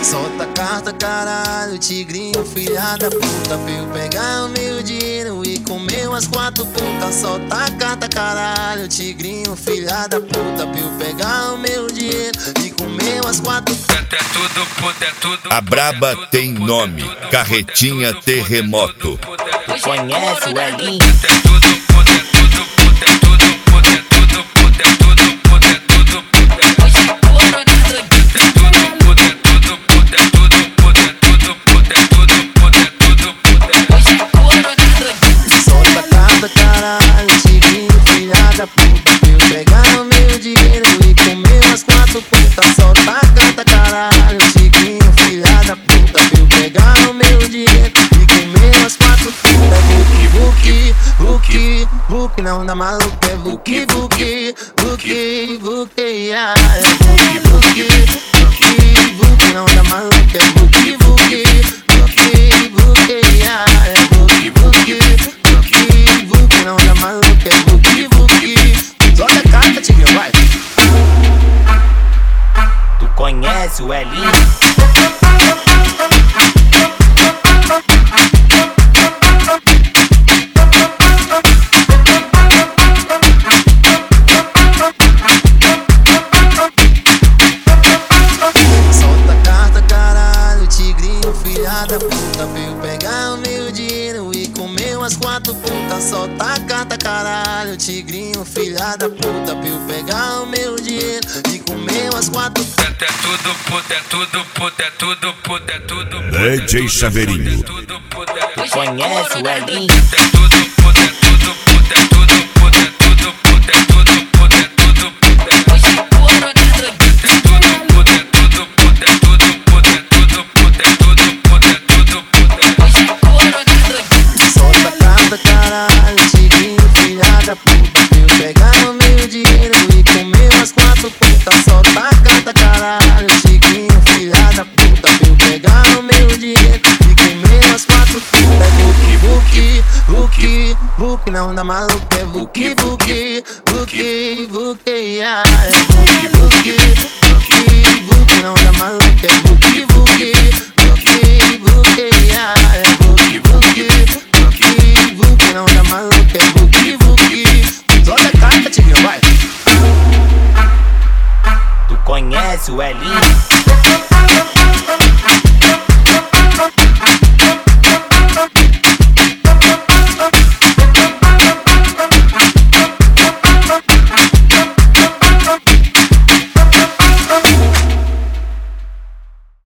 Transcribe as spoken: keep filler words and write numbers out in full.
Solta a carta, caralho, tigrinho, filha da puta, pra eu pegar o meu dinheiro e comer umas quatro putas. Solta a carta, caralho, tigrinho, filha da puta, pra eu pegar o meu dinheiro e comer umas quatro putas. A braba tem nome, Carretinha Terremoto. Conhece o Elinho? Solta a carta, caralho, tigrinho, filha da puta, pra eu pegar o meu dinheiro e comer umas quatro putas. Solta a carta, caralho, tigrinho, filha da puta, pra eu pegar o meu dinheiro e comer umas quatro putas. Vuki, vuki, vuki, não dá maluco, é vuki, vuki, vuki, vuki, ah, é vuki, vuki, vuki, vuki, não dá maluco, é vuki, vuki, vuki, vuki, ah, é vuki, vuki, vuki, vuki, não dá maluco, é vuki, vuki. Solta a carta, tigrinho, vai. Tu conhece o Elinho? Da puta, pra eu pegar o meu dinheiro e comer umas quatro putas. Solta a carta, caralho, tigrinho, filha da puta, pra eu pegar o meu dinheiro e comer umas quatro putas. É tudo puta, é tudo puta, é tudo puta, é tudo puta. D J Chaveirinho. Tu conhece o Elinho? É tudo puta, é tudo puta, é tudo puta, é tudo puta, é tudo puta, é tudo puta. É tudo puta, é tudo puta, é tudo puta, é tudo puta, é tudo puta, é tudo puta, é tudo puta. Solta a carta, caralho, tigrinho, filha da puta, pra eu pegar o meu dinheiro e comer umas quatro putas. Solta a carta, caralho, tigrinho, filha da puta, pra eu pegar o meu dinheiro e comer umas quatro putas. Vuki, vuki, vuki, vuki, não dá maluco, é vuki, vuki, vuki, vuki, ah, é vuki, vuki, vuki, vuki, não dá maluco.